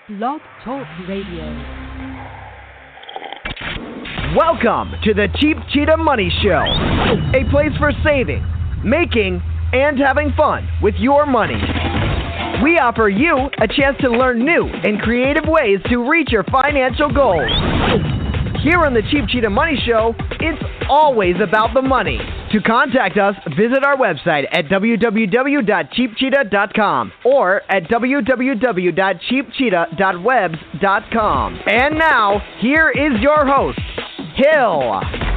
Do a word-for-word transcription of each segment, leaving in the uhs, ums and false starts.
Blog Talk Radio. Welcome to the Cheap Cheetah Money Show, a place for saving, making, and having fun with your money. We offer you a chance to learn new and creative ways to reach your financial goals. Here on the Cheap Cheetah Money Show, it's always about the money. To contact us, visit our website at w w w dot cheap cheetah dot com or at w w w dot cheap cheetah dot webs dot com. And now, here is your host, Hill.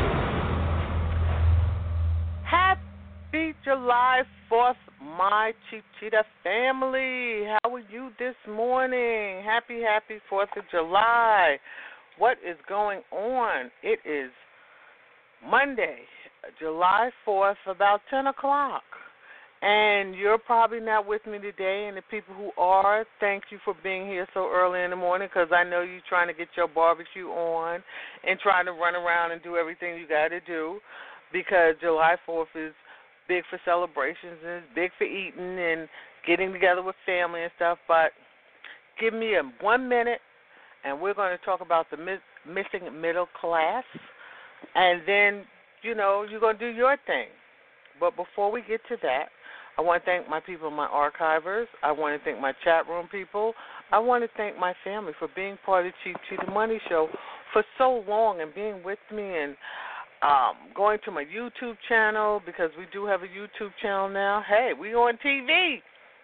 Happy July fourth, my Cheap Cheetah family. How are you this morning? Happy, happy fourth of July. What is going on? It is Monday, July fourth, about ten o'clock. And you're probably not with me today, and the people who are, thank you for being here so early in the morning, because I know you're trying to get your barbecue on and trying to run around and do everything you got to do, because July fourth is big for celebrations and it's big for eating and getting together with family and stuff. But give me a one minute, and we're going to talk about the mis- missing middle class, and then, you know, you're going to do your thing. But before we get to that, I want to thank my people, my archivers. I want to thank my chat room people. I want to thank my family for being part of the Cheap Cheetah Money Show for so long and being with me and um, going to my YouTube channel, because we do have a YouTube channel now. Hey, we on T V.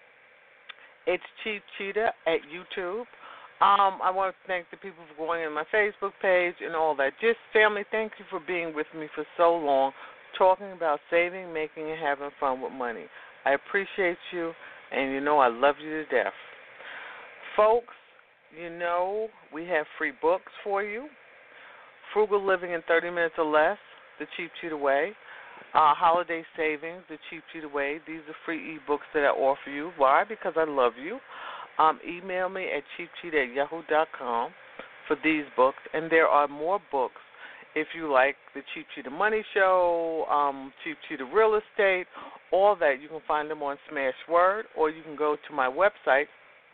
It's Cheap Cheetah at YouTube. Um, I want to thank the people for going in my Facebook page and all that. Just family, thank you for being with me for so long, talking about saving, making, and having fun with money. I appreciate you, and you know I love you to death. Folks, you know we have free books for you. Frugal Living in thirty minutes or Less, The Cheap Cheetah Way. Uh, Holiday Savings, The Cheap Cheetah Way. These are free e-books that I offer you. Why? Because I love you. Um, email me at cheap cheetah at yahoo dot com for these books. And there are more books if you like the Cheap Cheetah Money Show, um, Cheap Cheetah Real Estate, all that. You can find them on Smashword, or you can go to my website,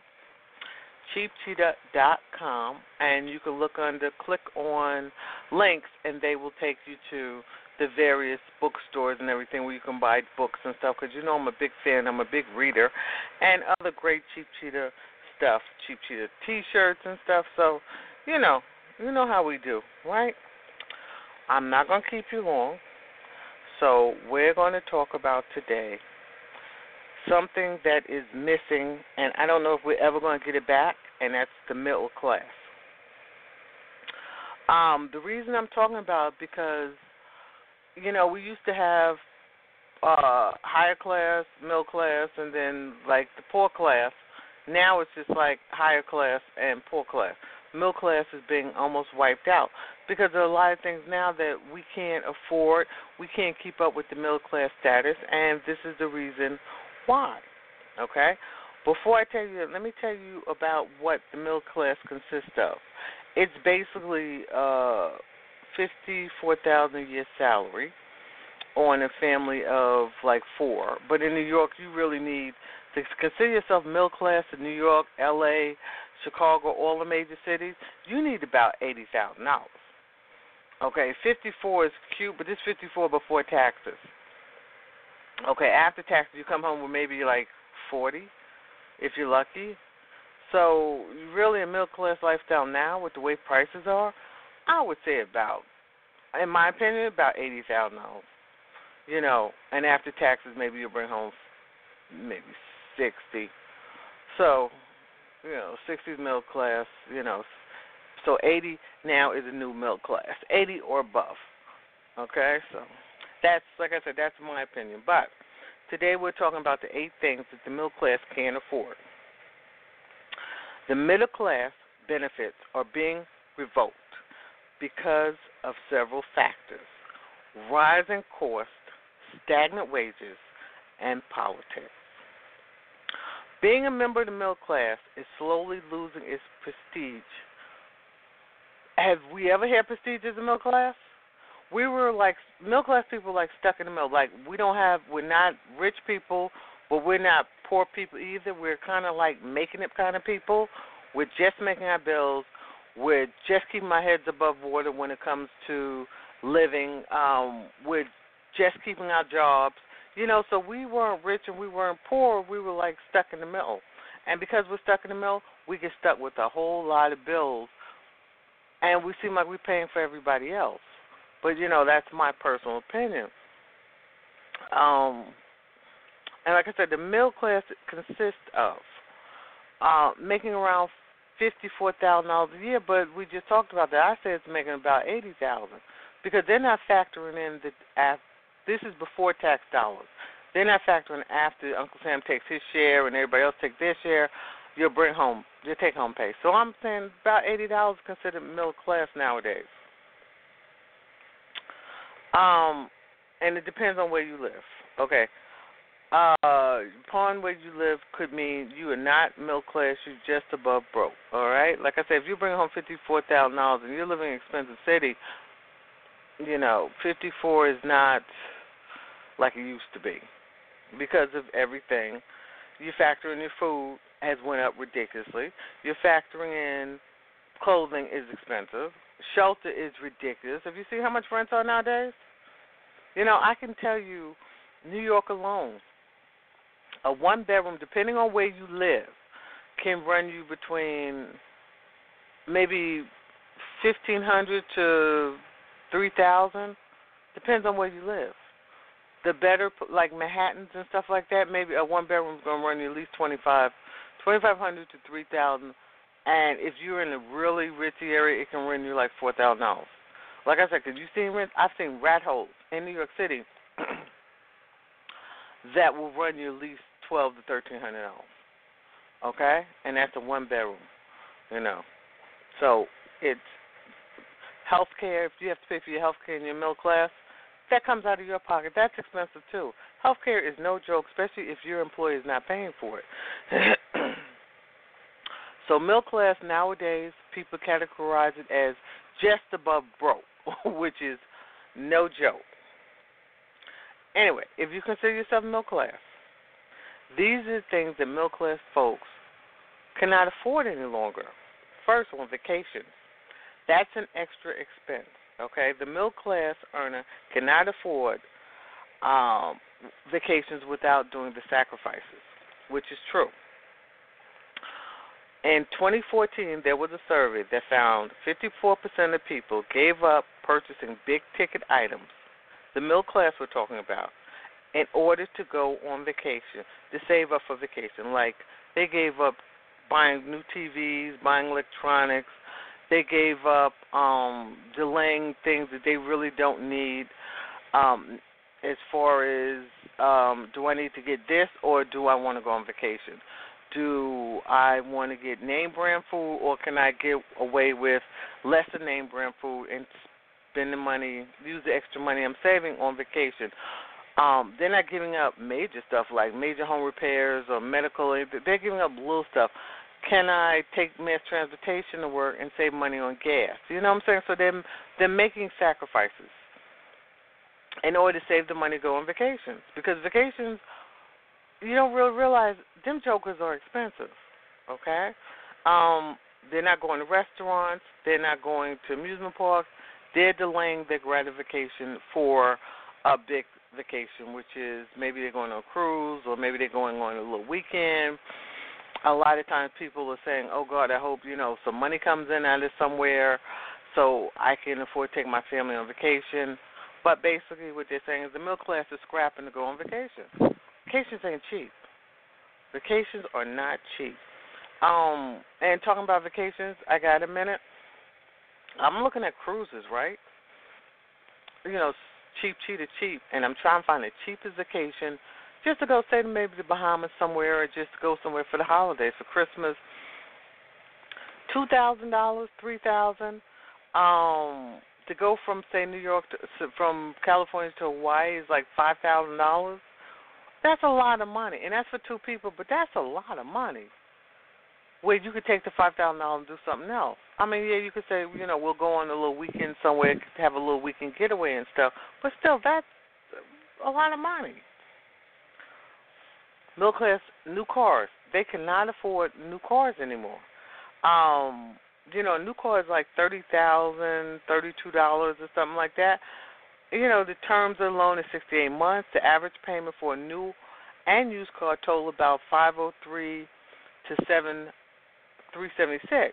cheap cheetah dot com, and you can look under, click on links, and they will take you to the various bookstores and everything where you can buy books and stuff, because you know I'm a big fan, I'm a big reader, and other great Cheap Cheetah stuff, Cheap Cheetah T-shirts and stuff. So, you know, you know how we do, right? I'm not going to keep you long, so we're going to talk about today something that is missing, and I don't know if we're ever going to get it back, and that's the middle class. Um, the reason I'm talking about it because, you know, we used to have uh, higher class, middle class, and then, like, the poor class. Now it's just like higher class and poor class. Middle class is being almost wiped out because there are a lot of things now that we can't afford. We can't keep up with the middle class status, and this is the reason why, okay? Before I tell you that, let me tell you about what the middle class consists of. It's basically uh, fifty-four thousand dollars a year salary on a family of like four. But in New York, you really need to consider yourself middle class in New York, L A, Chicago, all the major cities. You need about eighty thousand dollars. Okay, fifty-four is cute, but this fifty-four before taxes. Okay, after taxes, you come home with maybe like forty, if you're lucky. So really a middle class lifestyle now with the way prices are, I would say about, in my opinion, about eighty thousand dollars. You know, and after taxes, maybe you'll bring home maybe sixty. So, you know, sixty is middle class, you know. So eighty now is a new middle class, eighty or above. Okay, so that's, like I said, that's my opinion. But today we're talking about the eight things that the middle class can't afford. The middle class benefits are being revoked because of several factors: rising costs, stagnant wages, and politics. Being a member of the middle class is slowly losing its prestige. Have we ever had prestige as a middle class? We were like, middle class people like stuck in the middle. Like, we don't have, we're not rich people, but we're not poor people either. We're kind of like making it kind of people. We're just making our bills. We're just keeping our heads above water when it comes to living. Um, we're just keeping our jobs. You know, so we weren't rich and we weren't poor. We were like stuck in the middle. And because we're stuck in the middle, we get stuck with a whole lot of bills. And we seem like we're paying for everybody else. But, you know, that's my personal opinion. Um, and like I said, the middle class consists of uh, making around fifty-four thousand dollars a year, but we just talked about that. I said it's making about eighty thousand dollars because they're not factoring in the af- this is before tax dollars. They're not factoring after Uncle Sam takes his share and everybody else takes their share. You'll bring home your take-home pay. So I'm saying about eighty dollars is considered middle class nowadays. Um, and it depends on where you live. Okay. Uh, upon where you live could mean you are not middle class, you're just above broke, all right? Like I said, if you bring home fifty-four thousand dollars and you're living in an expensive city, you know, fifty-four is not like it used to be because of everything. You factor in your food has went up ridiculously. You're factoring in clothing is expensive. Shelter is ridiculous. Have you seen how much rents are nowadays? You know, I can tell you, New York alone, a one-bedroom, depending on where you live, can run you between maybe fifteen hundred to three thousand. Depends on where you live. The better, like Manhattans and stuff like that, maybe a one-bedroom is going to run you at least twenty-five, twenty-five hundred to three thousand. And if you're in a really ritzy area, it can run you like four thousand dollars. Like I said, because you've seen rent, I've seen rat holes in New York City that will run you at least twelve to thirteen hundred dollars. Okay, and that's a one bedroom. You know, so it's health care. If you have to pay for your health care in your middle class, that comes out of your pocket. That's expensive too. Health care is no joke, especially if your employer is not paying for it. So middle class nowadays, people categorize it as just above broke, which is no joke. Anyway, if you consider yourself middle class, these are the things that middle class folks cannot afford any longer. First one, vacations. That's an extra expense, okay? The middle class earner cannot afford um, vacations without doing the sacrifices, which is true. In twenty fourteen, there was a survey that found fifty-four percent of people gave up purchasing big-ticket items, the middle class we're talking about, in order to go on vacation, to save up for vacation. Like they gave up buying new T Vs, buying electronics. They gave up um, delaying things that they really don't need um, as far as um, do I need to get this or do I want to go on vacation? Do I want to get name brand food or can I get away with lesser name brand food and spend the money, use the extra money I'm saving on vacation? Um, they're not giving up major stuff like major home repairs or medical. They're giving up little stuff. Can I take mass transportation to work and save money on gas? You know what I'm saying? So they're, they're making sacrifices in order to save the money to go on vacations because vacations, you don't really realize them jokers are expensive, okay? Um, they're not going to restaurants. They're not going to amusement parks. They're delaying their gratification for a big vacation, which is maybe they're going on a cruise or maybe they're going on a little weekend. A lot of times people are saying, oh, God, I hope, you know, some money comes in out of somewhere so I can afford to take my family on vacation. But basically what they're saying is the middle class is scrapping to go on vacation. Vacations ain't cheap. Vacations are not cheap. Um, and talking about vacations, I got a minute. I'm looking at cruises, right? You know, cheap, cheap to cheap, and I'm trying to find the cheapest vacation just to go, say, to maybe the Bahamas somewhere or just to go somewhere for the holidays, for Christmas. two thousand dollars, three thousand dollars. Um, to go from, say, New York, to, from California to Hawaii is like five thousand dollars. That's a lot of money, and that's for two people, but that's a lot of money. Where you could take the five thousand dollars and do something else. I mean, yeah, you could say, you know, we'll go on a little weekend somewhere, have a little weekend getaway and stuff, but still, that's a lot of money. Middle class, new cars. They cannot afford new cars anymore. Um, you know, a new car is like thirty thousand dollars, thirty-two dollars or something like that. You know, the terms of the loan is sixty-eight months. The average payment for a new and used car total about five oh three to seven three seventy-six.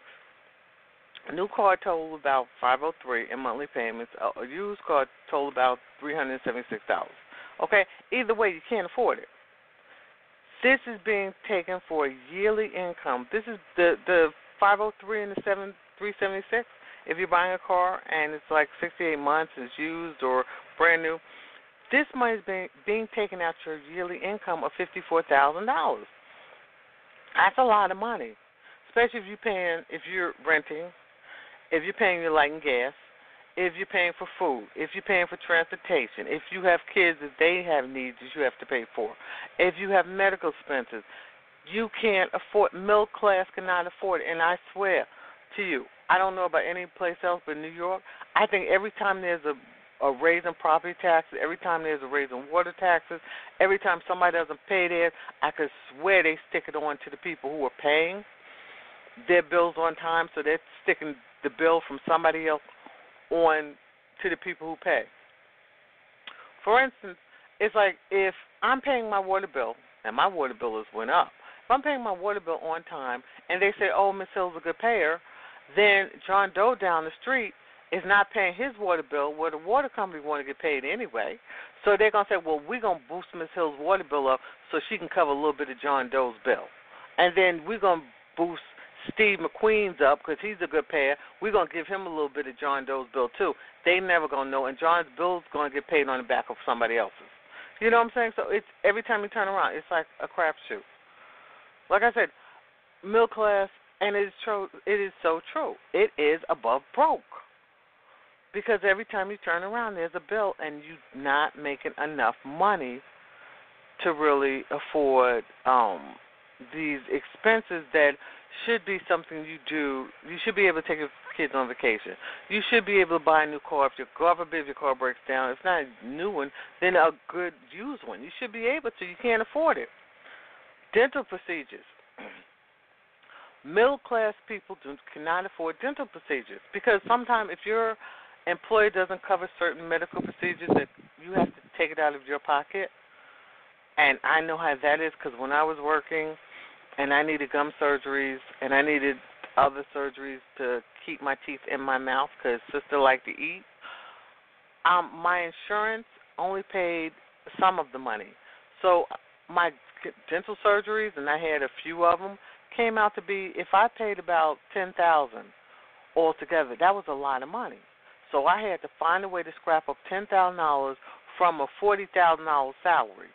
A new car total about five oh three in monthly payments. A used car total about three hundred seventy-six dollars. Okay? Either way, you can't afford it. This is being taken for a yearly income. This is the the five oh three and the seven three seventy-six. If you're buying a car and it's like sixty-eight months, it's used or brand new, this money is being, being taken out your yearly income of fifty-four thousand dollars. That's a lot of money, especially if you're paying, if you're renting, if you're paying your light and gas, if you're paying for food, if you're paying for transportation, if you have kids that they have needs that you have to pay for, if you have medical expenses. You can't afford, middle class cannot afford it. And I swear to you, I don't know about any place else but New York, I think every time there's a, a raise in property taxes, every time there's a raise in water taxes, every time somebody doesn't pay theirs, I could swear they stick it on to the people who are paying their bills on time, so they're sticking the bill from somebody else on to the people who pay. For instance, it's like if I'm paying my water bill, and my water bill has went up, if I'm paying my water bill on time and they say, oh, Miss Hill's a good payer, then John Doe down the street is not paying his water bill where the water company want to get paid anyway. So they're going to say, well, we're going to boost Miss Hill's water bill up so she can cover a little bit of John Doe's bill. And then we're going to boost Steve McQueen's up because he's a good payer. We're going to give him a little bit of John Doe's bill too. They never going to know, and John's bill's going to get paid on the back of somebody else's. You know what I'm saying? So it's every time you turn around, it's like a crapshoot. Like I said, middle class, and it is true. It is so true. It is above broke because every time you turn around, there's a bill, and you're not making enough money to really afford um, these expenses that should be something you do. You should be able to take your kids on vacation. You should be able to buy a new car if your God forbid if your car breaks down. If not a new one, then a good used one. You should be able to. You can't afford it. Dental procedures. Middle-class people do, cannot afford dental procedures because sometimes if your employer doesn't cover certain medical procedures, that you have to take it out of your pocket. And I know how that is because when I was working and I needed gum surgeries and I needed other surgeries to keep my teeth in my mouth because sister liked to eat, um, my insurance only paid some of the money. So my dental surgeries, and I had a few of them, came out to be, if I paid about ten thousand dollars altogether, that was a lot of money. So I had to find a way to scrap up ten thousand dollars from a forty thousand dollars salary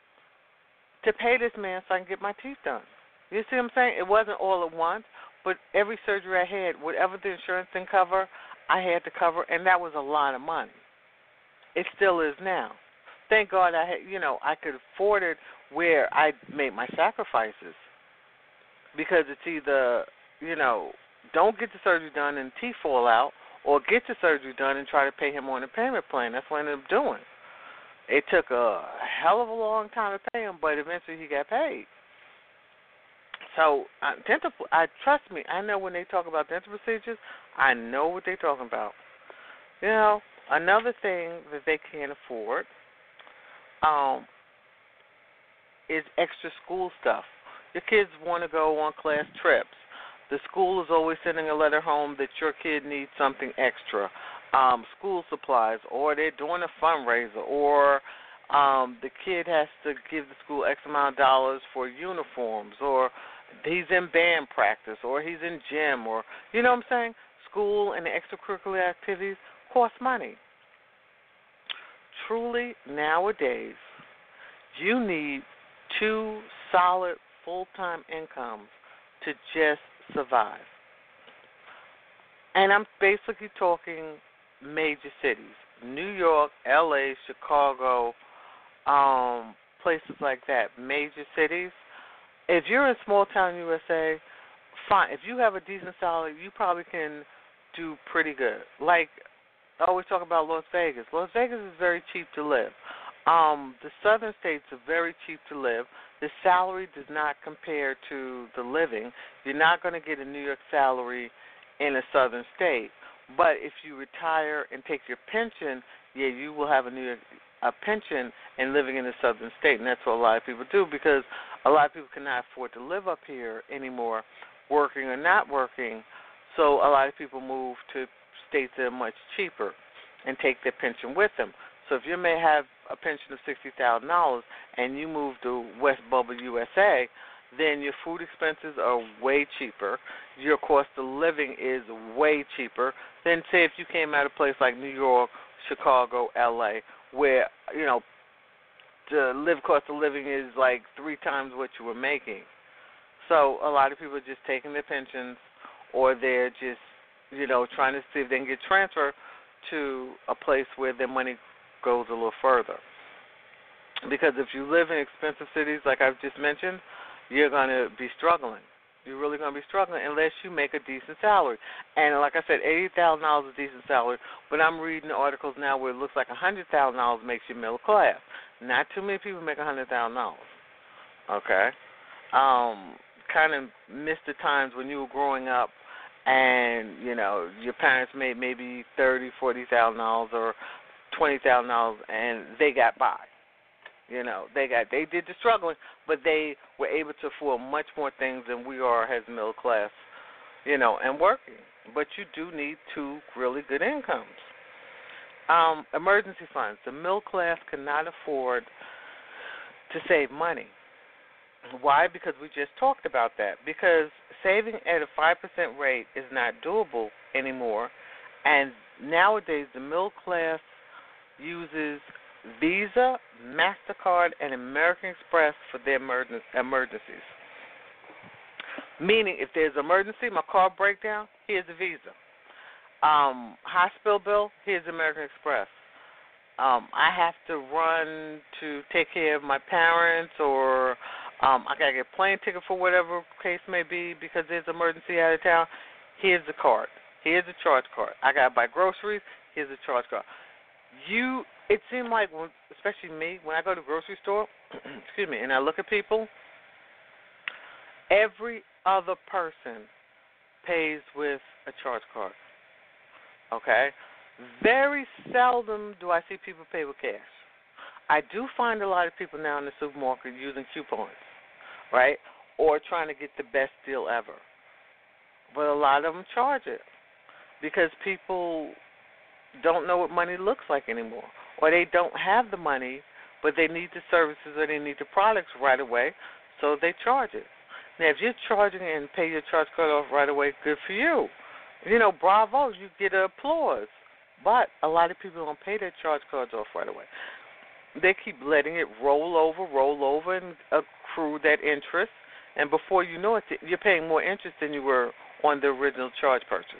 to pay this man so I can get my teeth done. You see what I'm saying? It wasn't all at once, but every surgery I had, whatever the insurance didn't cover, I had to cover, and that was a lot of money. It still is now. Thank God I had, you know, I could afford it where I made my sacrifices because it's either, you know, don't get the surgery done and teeth fall out, or get the surgery done and try to pay him on a payment plan. That's what I ended up doing. It took a hell of a long time to pay him, but eventually he got paid. So uh, dental, I trust me, I know when they talk about dental procedures, I know what they're talking about. You know, another thing that they can't afford um, is extra school stuff. Your kids want to go on class trips. The school is always sending a letter home that your kid needs something extra, um, school supplies, or they're doing a fundraiser, or um, the kid has to give the school X amount of dollars for uniforms, or he's in band practice, or he's in gym, or, you know what I'm saying? School and the extracurricular activities cost money. Truly, nowadays, you need two solid full-time incomes to just survive. And I'm basically talking major cities, New York, L A, Chicago, um, places like that, major cities. If you're in small-town U S A, fine. If you have a decent salary, you probably can do pretty good. Like, I always talk about Las Vegas. Las Vegas is very cheap to live. Um, the southern states are very cheap to live. The salary does not compare to the living. You're not going to get a New York salary in a southern state. But if you retire and take your pension, yeah, you will have a New York a pension and living in a southern state, and that's what a lot of people do because a lot of people cannot afford to live up here anymore, working or not working. So a lot of people move to states that are much cheaper and take their pension with them. So if you may have a pension of sixty thousand dollars and you move to West Bubba, U S A, then your food expenses are way cheaper. Your cost of living is way cheaper than, say, if you came out of a place like New York, Chicago, L A, where, you know, the live cost of living is like three times what you were making. So a lot of people are just taking their pensions or they're just, you know, trying to see if they can get transferred to a place where their money goes a little further. Because if you live in expensive cities, like I've just mentioned, you're going to be struggling. You're really going to be struggling unless you make a decent salary. And like I said, eighty thousand dollars is a decent salary, but I'm reading articles now where it looks like one hundred thousand dollars makes you middle class. Not too many people make one hundred thousand dollars. Okay? Um, kind of missed the times when you were growing up and, you know, your parents made maybe thirty thousand dollars, forty thousand dollars or twenty thousand dollars and they got by. You know, they got they did the struggling, but they were able to afford much more things than we are as middle class, you know, and working. But you do need two really good incomes. Um, emergency funds. The middle class cannot afford to save money. Why? Because we just talked about that. Because saving at a five percent rate is not doable anymore. And nowadays the middle class uses Visa, MasterCard, and American Express for their emergencies. Meaning, if there's an emergency, my car breakdown, here's a Visa. Um, hospital bill, here's American Express. Um, I have to run to take care of my parents, or um, I got to get a plane ticket for whatever case may be because there's an emergency out of town. Here's the card. Here's the charge card. I got to buy groceries. Here's the charge card. You, it seemed like, when, especially me, when I go to the grocery store, excuse me, and I look at people, every other person pays with a charge card. Okay? Very seldom do I see people pay with cash. I do find a lot of people now in the supermarket using coupons, right, or trying to get the best deal ever. But a lot of them charge it because people don't know what money looks like anymore, or they don't have the money, but they need the services or they need the products right away, so they charge it. Now, if you're charging and pay your charge card off right away, good for you. You know, bravo, you get applause. But a lot of people don't pay their charge cards off right away. They keep letting it roll over, roll over, and accrue that interest, and before you know it, you're paying more interest than you were on the original charge purchase.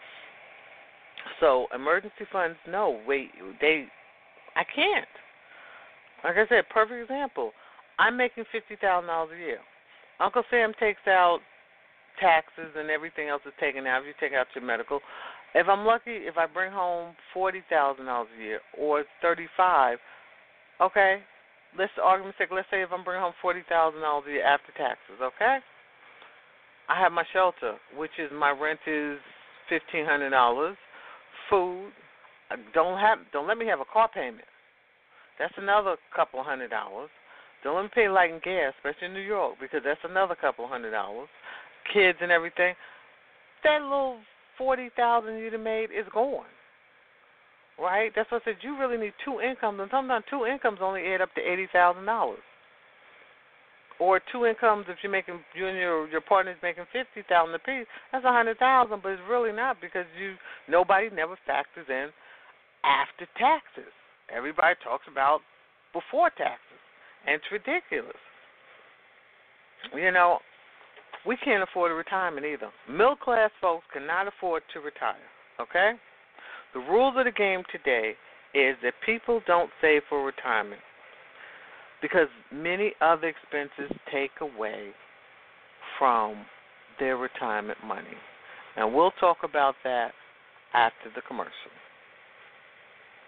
So emergency funds, no, wait, they, I can't. Like I said, perfect example. I'm making fifty thousand dollars a year. Uncle Sam takes out taxes and everything else is taken out. If you take out your medical, if I'm lucky, if I bring home forty thousand dollars a year or thirty-five, okay. Let's argument sake. Let's say if I'm bringing home forty thousand dollars a year after taxes, okay. I have my shelter, which is my rent is fifteen hundred dollars. Food, don't have, don't let me have a car payment. That's another couple hundred dollars. Don't let me pay light and gas, especially in New York, because that's another couple hundred dollars. Kids and everything. That little forty thousand you'd have made is gone. Right? That's what I said. You really need two incomes, and sometimes two incomes only add up to eighty thousand dollars. Or two incomes if you're making you and your your partner's making fifty thousand apiece, that's a hundred thousand, but it's really not because you nobody never factors in after taxes. Everybody talks about before taxes, and it's ridiculous. You know, we can't afford a retirement either. Middle class folks cannot afford to retire. Okay, the rules of the game today is that people don't save for retirement, because many other expenses take away from their retirement money. And we'll talk about that after the commercial.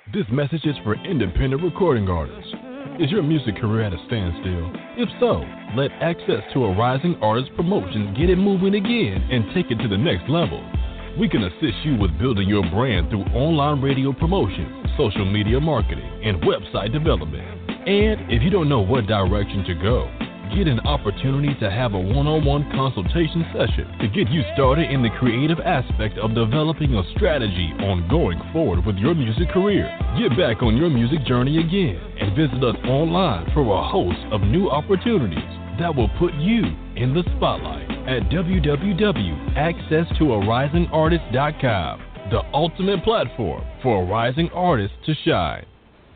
This message is for independent recording artists. Is your music career at a standstill? If so, let Access to a Rising Artist Promotions get it moving again and take it to the next level. We can assist you with building your brand through online radio promotion, social media marketing, and website development. And if you don't know what direction to go, get an opportunity to have a one-on-one consultation session to get you started in the creative aspect of developing a strategy on going forward with your music career. Get back on your music journey again and visit us online for a host of new opportunities that will put you in the spotlight at w w w dot access to a rising artist dot com, the ultimate platform for a rising artist to shine.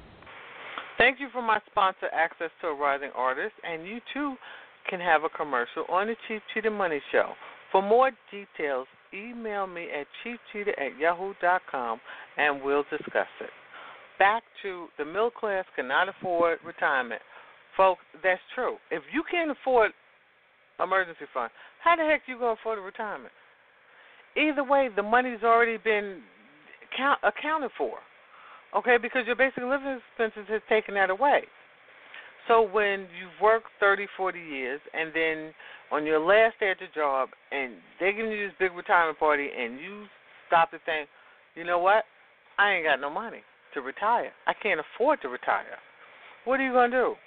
Thank you for my sponsor, Access to a Rising Artist, and you too can have a commercial on the Chief Cheetah Money Show. For more details, email me at chief cheetah at yahoo dot com and we'll discuss it. Back to the middle class cannot afford retirement. Folks, that's true. If you can't afford emergency fund, how the heck you going to afford a retirement? Either way, the money's already been count, accounted for. Okay, because your basic living expenses has taken that away. So when you've worked thirty, forty years, and then on your last day at your job, and they're giving you this big retirement party, and you stop to think, you know what? I ain't got no money to retire. I can't afford to retire. What are you going to do?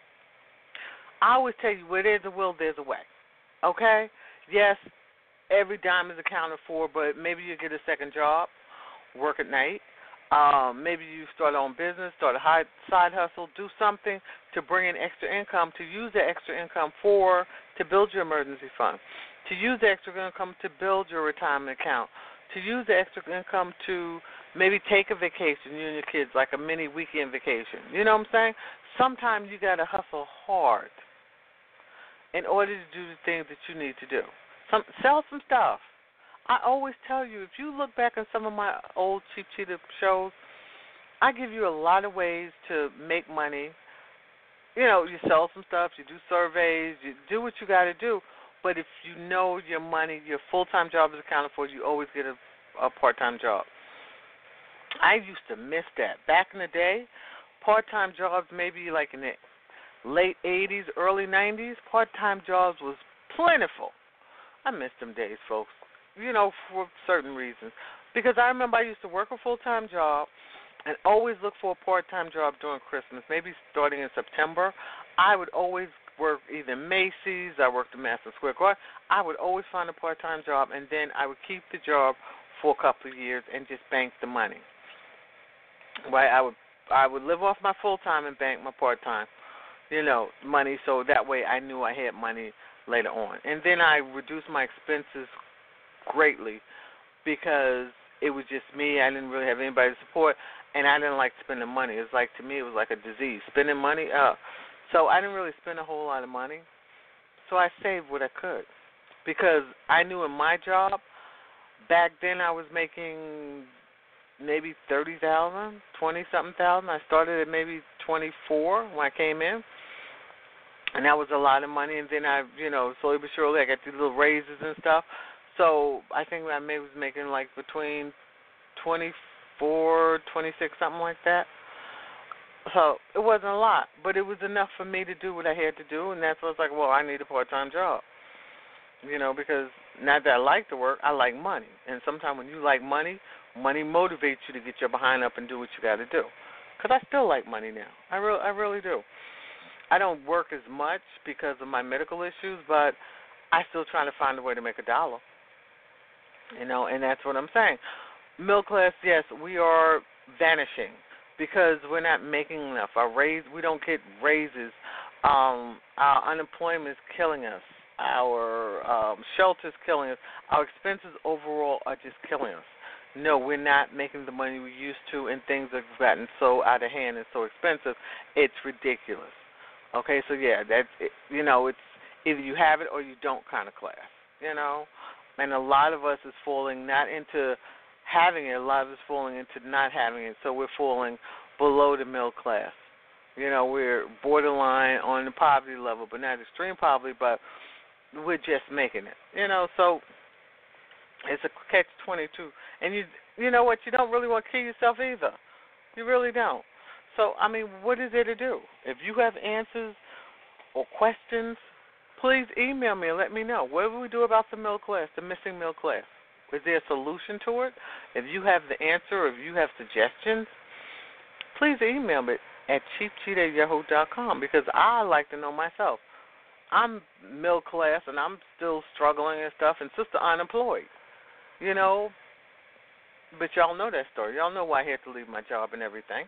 I always tell you, where there's a will, there's a way. Okay? Yes, every dime is accounted for, but maybe you get a second job, work at night. Um, maybe you start your own business, start a high side hustle, do something to bring in extra income, to use the extra income for, to build your emergency fund, to use the extra income to build your retirement account, to use the extra income to maybe take a vacation, you and your kids, like a mini weekend vacation. You know what I'm saying? Sometimes you got to hustle hard in order to do the things that you need to do. Some, sell some stuff. I always tell you, if you look back on some of my old Chief Cheetah shows, I give you a lot of ways to make money. You know, you sell some stuff, you do surveys, you do what you got to do. But if you know your money, your full-time job is accounted for, you always get a, a part-time job. I used to miss that. Back in the day, part-time jobs, maybe like in the late eighties, early nineties, part-time jobs was plentiful. I miss them days, folks. You know, for certain reasons. Because I remember I used to work a full-time job and always look for a part-time job during Christmas, maybe starting in September. I would always work either Macy's, I worked at Madison Square Garden. I would always find a part-time job, and then I would keep the job for a couple of years and just bank the money. Right? I would I would live off my full-time and bank my part-time, you know, money, so that way I knew I had money later on. And then I reduced my expenses greatly because it was just me. I didn't really have anybody to support, and I didn't like spending money. It's like, to me, it was like a disease. Spending money, uh, so I didn't really spend a whole lot of money. So I saved what I could because I knew in my job, back then I was making maybe thirty thousand dollars, twenty-something thousand. I started at maybe twenty-four when I came in, and that was a lot of money. And then I, you know, slowly but surely I got these little raises and stuff. So I think I maybe was making like between twenty-four, twenty-six, something like that. So it wasn't a lot, but it was enough for me to do what I had to do, and that's what I was like, well, I need a part-time job. You know, because not that I like the work, I like money. And sometimes when you like money, money motivates you to get your behind up and do what you got to do. Because I still like money now. I, re- I really do. I don't work as much because of my medical issues, but I still trying to find a way to make a dollar. You know, and that's what I'm saying. Middle class, yes, we are vanishing because we're not making enough. Our raise, we don't get raises. Um, our unemployment is killing us. Our um, shelter is killing us. Our expenses overall are just killing us. No, we're not making the money we used to, and things have gotten so out of hand and so expensive, it's ridiculous. Okay, so yeah, that's it, you know, it's either you have it or you don't kind of class, you know. And a lot of us is falling not into having it, a lot of us is falling into not having it, so we're falling below the middle class. You know, we're borderline on the poverty level, but not extreme poverty, but we're just making it. You know, so it's a catch twenty-two. And you you know what, you don't really want to kill yourself either. You really don't. So, I mean, what is there to do? If you have answers or questions, please email me and let me know. What do we do about the middle class, the missing middle class? Is there a solution to it? If you have the answer or if you have suggestions, please email me at cheap cheetah at yahoo dot com because I like to know myself. I'm middle class and I'm still struggling and stuff and sister unemployed, you know. But y'all know that story. Y'all know why I had to leave my job and everything.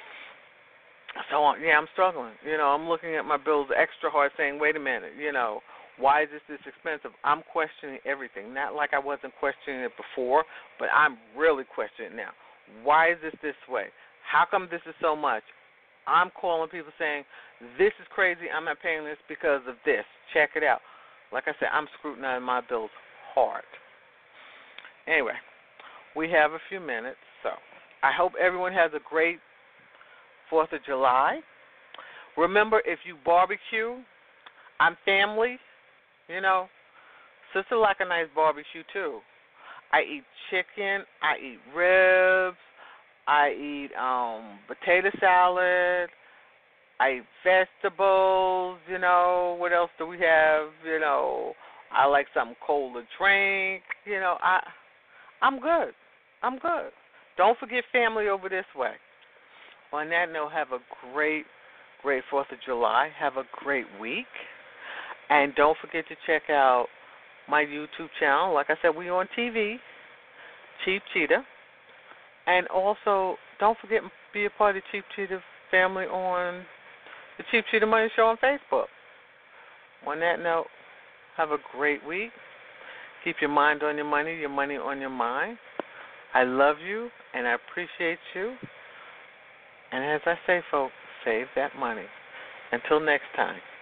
So, yeah, I'm struggling. You know, I'm looking at my bills extra hard saying, wait a minute, you know, why is this this expensive? I'm questioning everything. Not like I wasn't questioning it before, but I'm really questioning it now. Why is this this way? How come this is so much? I'm calling people saying, this is crazy. I'm not paying this because of this. Check it out. Like I said, I'm scrutinizing my bills hard. Anyway, we have a few minutes, so I hope everyone has a great fourth of July. Remember, if you barbecue, I'm family, you know. Sister like a nice barbecue, too. I eat chicken. I eat ribs. I eat um, potato salad. I eat vegetables, you know. What else do we have? You know, I like something cold to drink. You know, I, I'm good. I'm good. Don't forget family over this way. On that note, have a great, great fourth of July. Have a great week. And don't forget to check out my YouTube channel. Like I said, we're on T V, Cheap Cheetah. And also, don't forget to be a part of the Cheap Cheetah family on the Cheap Cheetah Money Show on Facebook. On that note, have a great week. Keep your mind on your money, your money on your mind. I love you, and I appreciate you. And as I say, folks, save that money. Until next time.